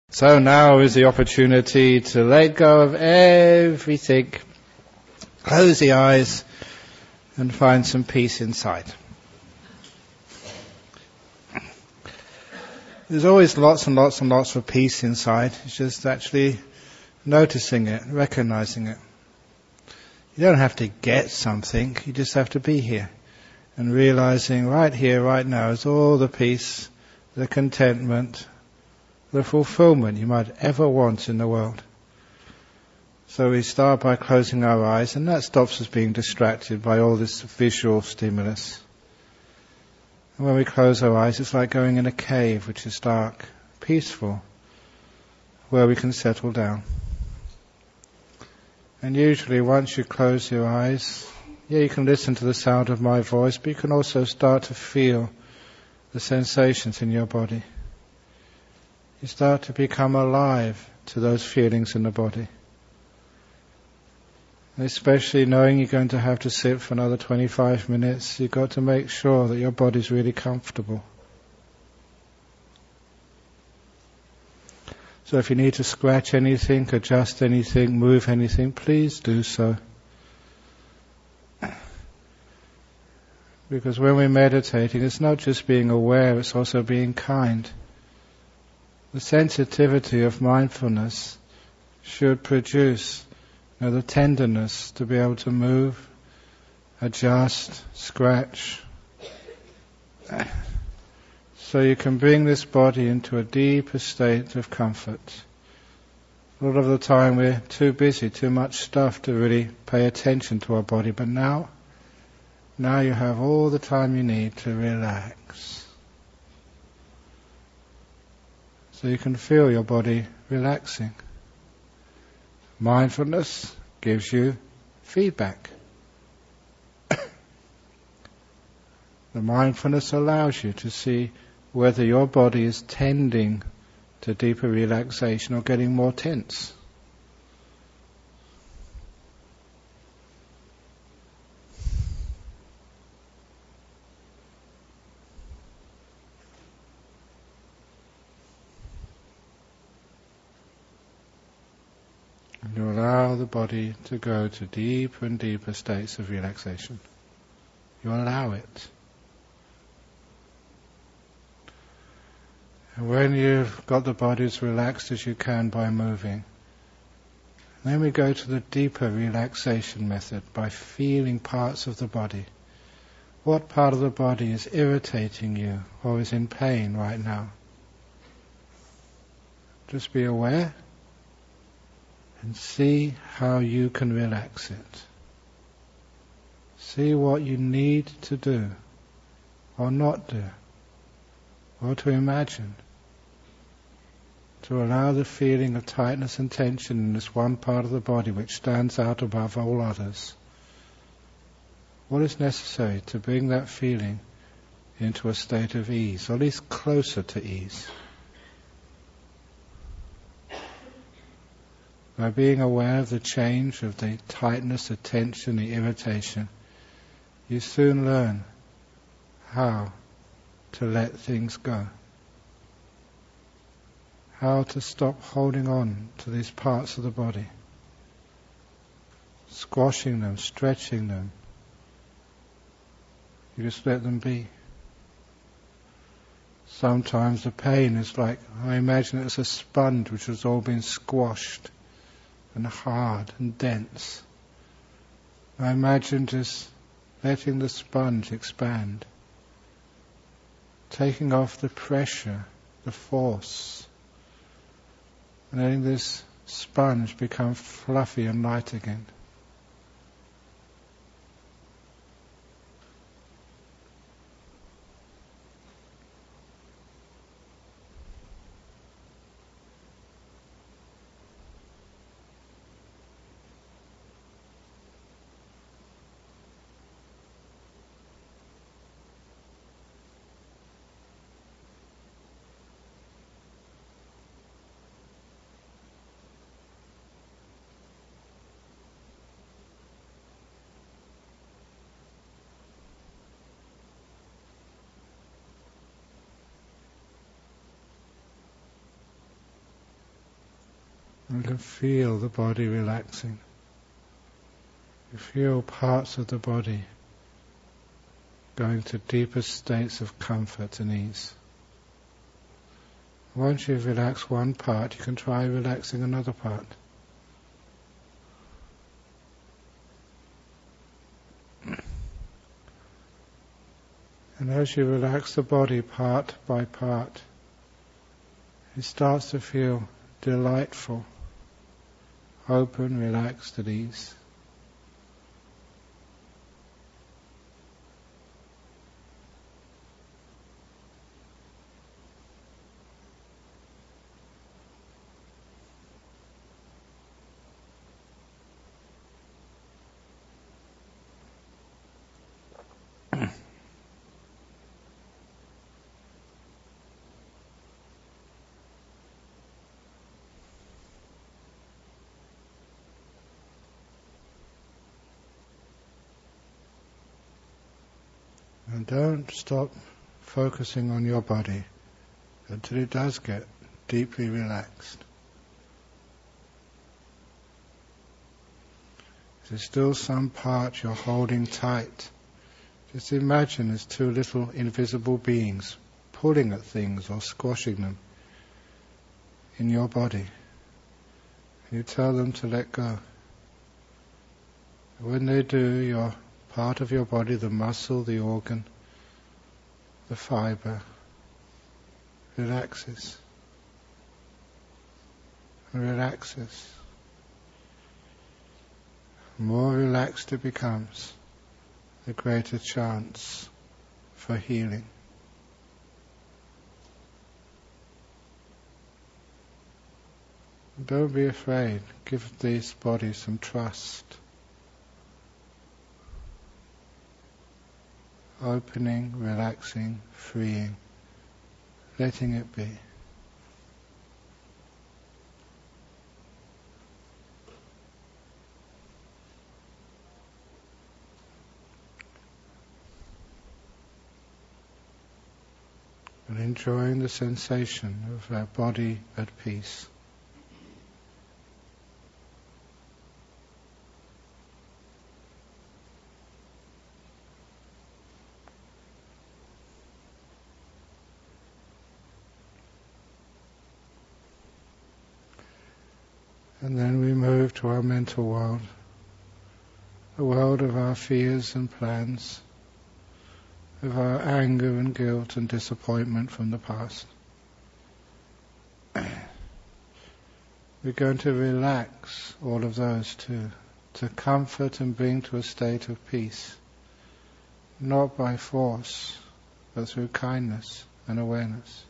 So now is the opportunity to let go of everything, close the eyes and find some peace inside. There's always lots and lots and lots of peace inside. It's just actually noticing it, recognizing it. You don't have to get something, you just have to be here. And realizing right here, right now is all the peace, the contentment, the fulfillment you might ever want in the world. So we start by closing our eyes, and that stops us being distracted by all this visual stimulus. And when we close our eyes, it's like going in a cave which is dark, peaceful, where we can settle down. And usually once you close your eyes, you can listen to the sound of my voice, but you can also start to feel the sensations in your body. You start to become alive to those feelings in the body. And especially knowing you're going to have to sit for another 25 minutes, you've got to make sure that your body's really comfortable. So if you need to scratch anything, adjust anything, move anything, please do so. Because when we're meditating, it's not just being aware, it's also being kind. The sensitivity of mindfulness should produce the tenderness to be able to move, adjust, scratch. So you can bring this body into a deeper state of comfort. A lot of the time we're too busy, too much stuff to really pay attention to our body, but now you have all the time you need to relax. So you can feel your body relaxing. Mindfulness gives you feedback. The mindfulness allows you to see whether your body is tending to deeper relaxation or getting more tense. And you allow the body to go to deeper and deeper states of relaxation. You allow it. And when you've got the body as relaxed as you can by moving, then we go to the deeper relaxation method by feeling parts of the body. What part of the body is irritating you or is in pain right now? Just be aware and see how you can relax it. See what you need to do or not do, or to imagine, to allow the feeling of tightness and tension in this one part of the body which stands out above all others. What is necessary to bring that feeling into a state of ease, or at least closer to ease? By being aware of the change of the tightness, the tension, the irritation, you soon learn how to let things go. How to stop holding on to these parts of the body. Squashing them, stretching them. You just let them be. Sometimes the pain is like, I imagine it's a sponge which has all been squashed and hard and dense. I imagine just letting the sponge expand, taking off the pressure, the force, and letting this sponge become fluffy and light again. You can feel the body relaxing. You feel parts of the body going to deeper states of comfort and ease. Once you've relaxed one part, you can try relaxing another part. And as you relax the body part by part, it starts to feel delightful, open, relaxed, at ease. And don't stop focusing on your body until it does get deeply relaxed. If there's still some part you're holding tight, just imagine there's two little invisible beings pulling at things or squashing them in your body. And you tell them to let go. When they do, your part of your body, the muscle, the organ, the fibre, relaxes and relaxes. The more relaxed it becomes, the greater chance for healing. Don't be afraid. Give this body some trust. Opening, relaxing, freeing, letting it be. And enjoying the sensation of our body at peace. And then we move to our mental world, the world of our fears and plans, of our anger and guilt and disappointment from the past. We're going to relax all of those too, to comfort and bring to a state of peace, not by force, but through kindness and awareness.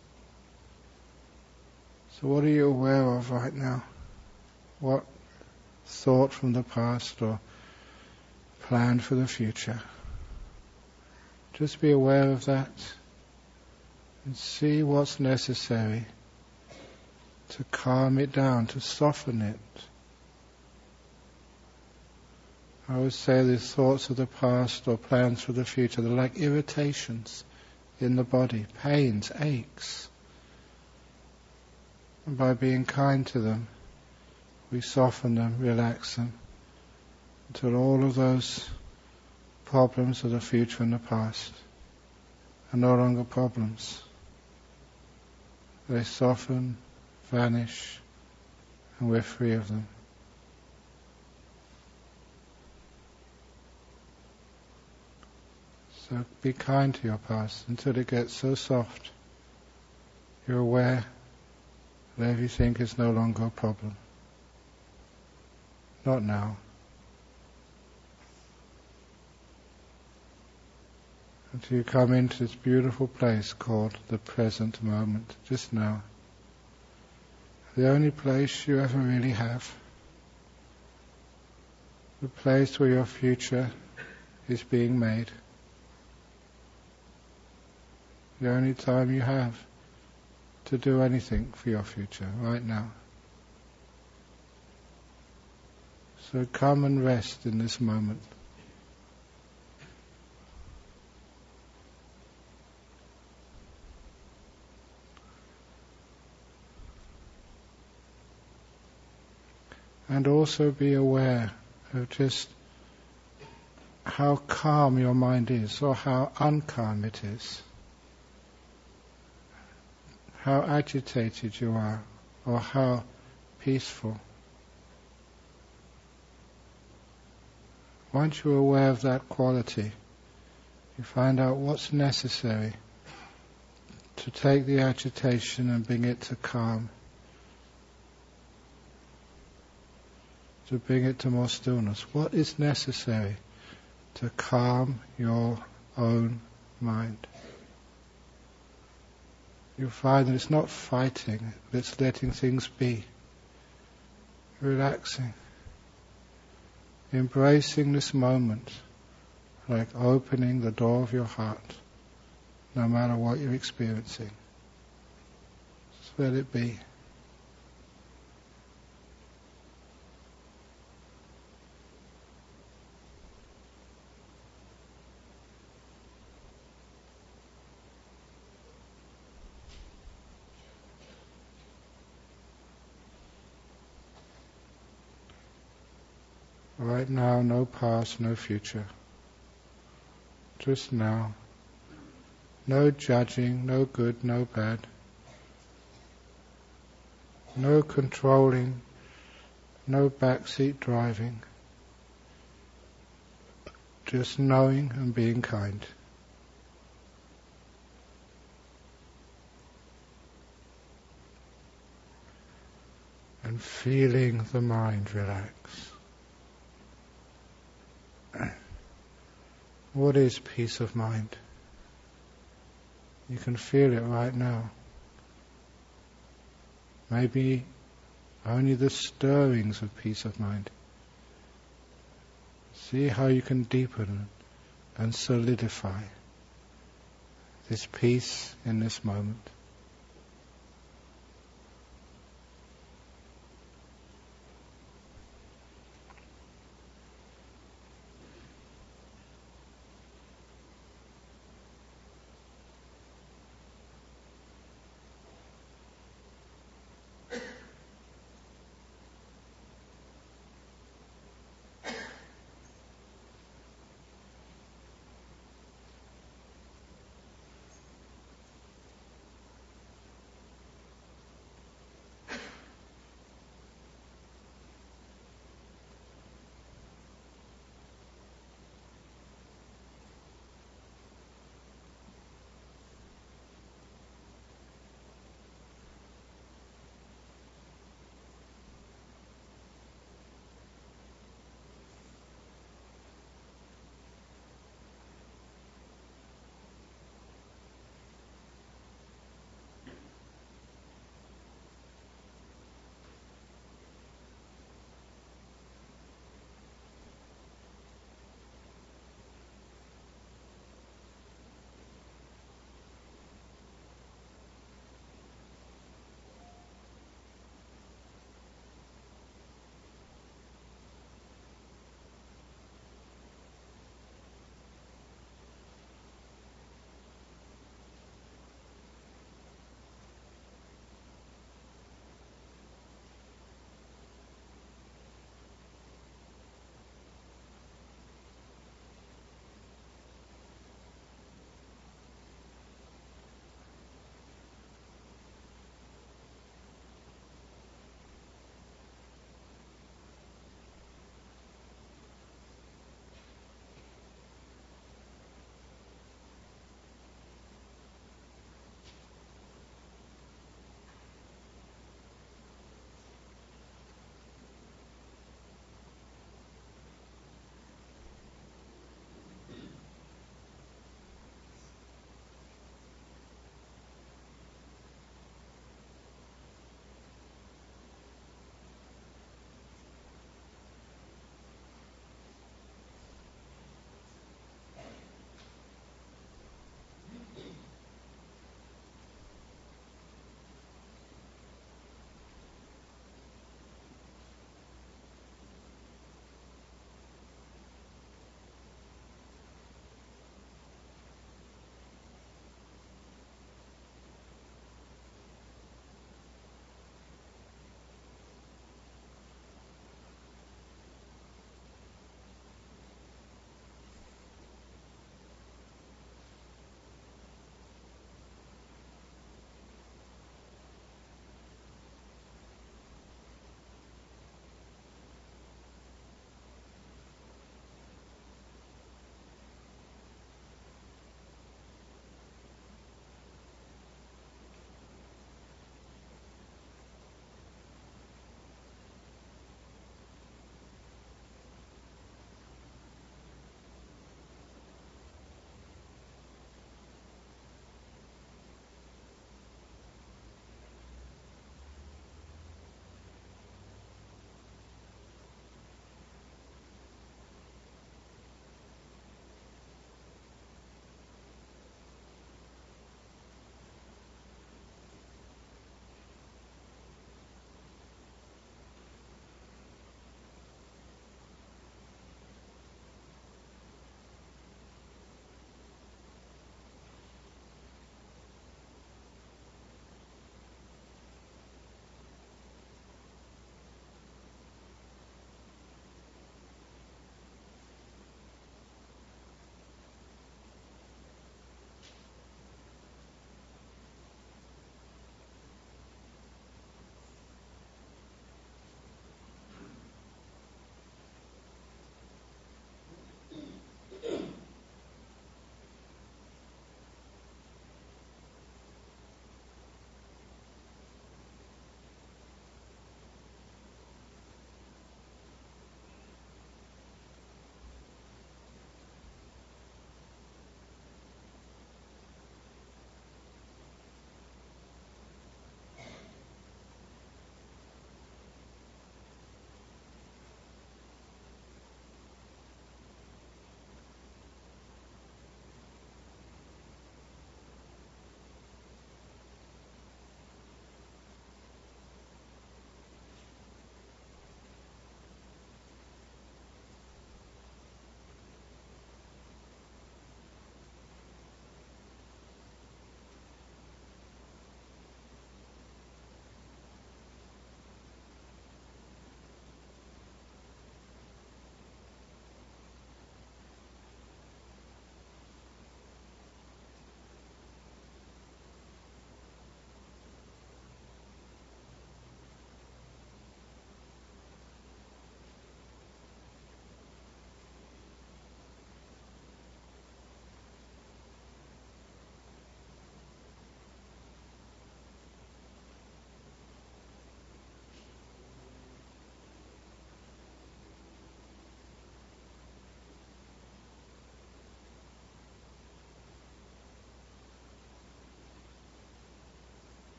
So what are you aware of right now? What thought from the past or plan for the future? Just be aware of that and see what's necessary to calm it down, to soften it. I always say these thoughts of the past or plans for the future, they're like irritations in the body, pains, aches. And by being kind to them, we soften them, relax them, until all of those problems of the future and the past are no longer problems. They soften, vanish, and we're free of them. So be kind to your past until it gets so soft you're aware that everything is no longer a problem. Not now. Until you come into this beautiful place called the present moment, just now. The only place you ever really have. The place where your future is being made. The only time you have to do anything for your future, right now. So come and rest in this moment. and also be aware of just how calm your mind is, or how uncalm it is, how agitated you are, or how peaceful. Once you're aware of that quality, you find out what's necessary to take the agitation and bring it to calm, to bring it to more stillness. What is necessary to calm your own mind? You'll find that it's not fighting, but it's letting things be, relaxing, embracing this moment, like opening the door of your heart, no matter what you're experiencing. Just let it be. Right now, no past, no future. Just now. No judging, no good, no bad. No controlling, no backseat driving. Just knowing and being kind. And feeling the mind relax. What is peace of mind? You can feel it right now. Maybe only the stirrings of peace of mind. See how you can deepen and solidify this peace in this moment.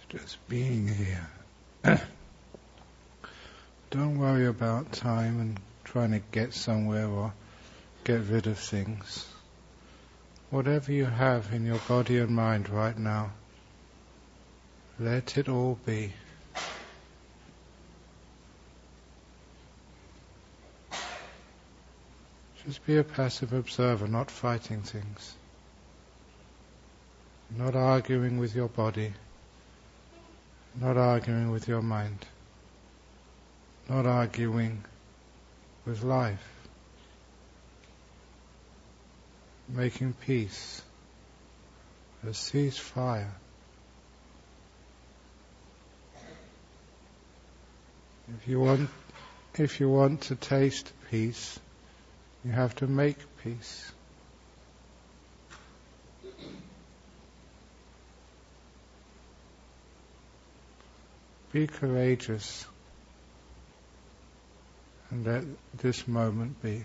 Just being here. Don't worry about time and trying to get somewhere or get rid of things. Whatever you have in your body and mind right now, let it all be. Just be a passive observer, not fighting things. Not arguing with your body. Not arguing with your mind. Not arguing with life. Making peace. A ceasefire. If you want to taste peace, you have to make peace. Be courageous and let this moment be.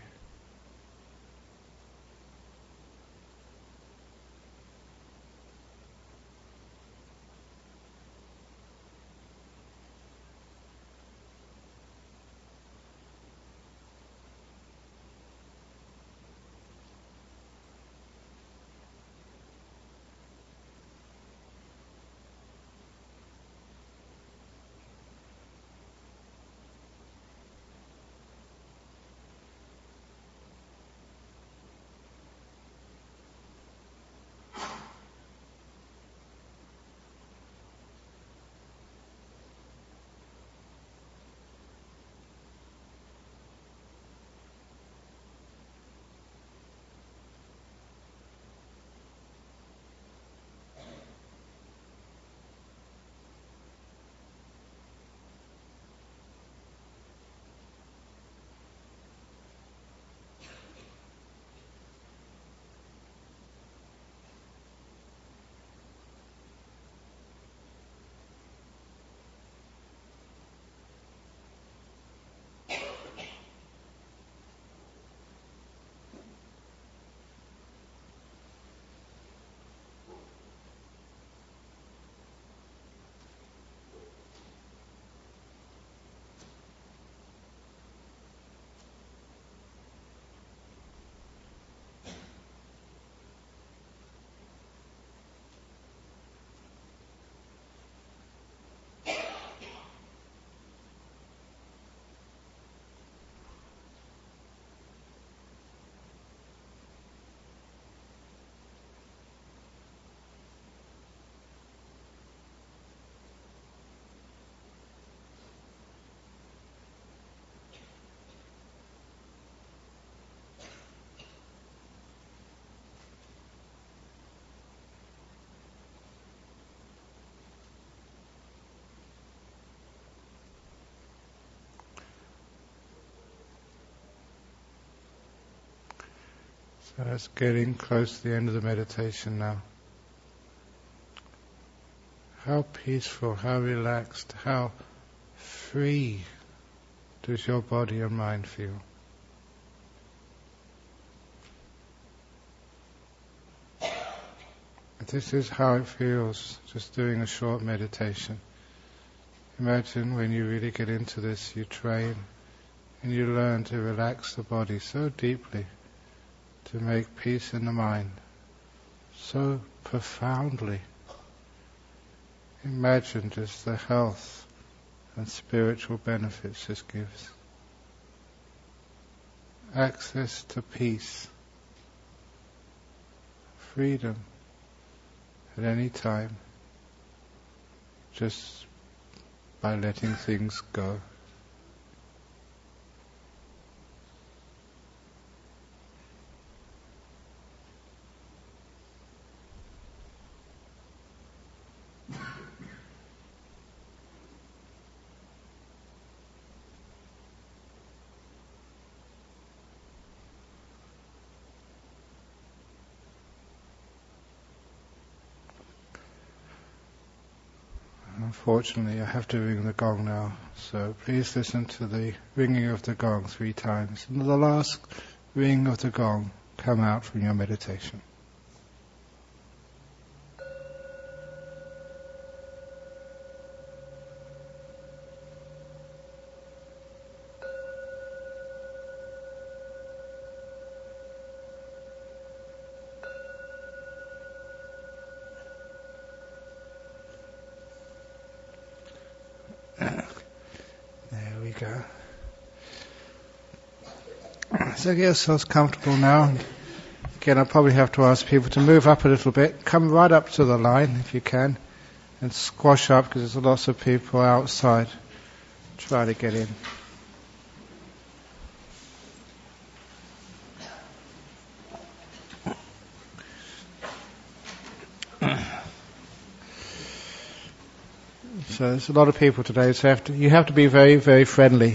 So that's getting close to the end of the meditation now. How peaceful, how relaxed, how free does your body and mind feel? This is how it feels, just doing a short meditation. Imagine when you really get into this, you train and you learn to relax the body so deeply, to make peace in the mind so profoundly. Imagine just the health and spiritual benefits this gives. Access to peace, freedom at any time, just by letting things go. Unfortunately, I have to ring the gong now, so please listen to the ringing of the gong 3 times. And the last ring of the gong, come out from your meditation. go. So get yourselves comfortable now. Again, I'll probably have to ask people to move up a little bit. Come right up to the line if you can. And squash up because there's lots of people outside. Try to get in. So there's a lot of people today, so you have to be very, very friendly.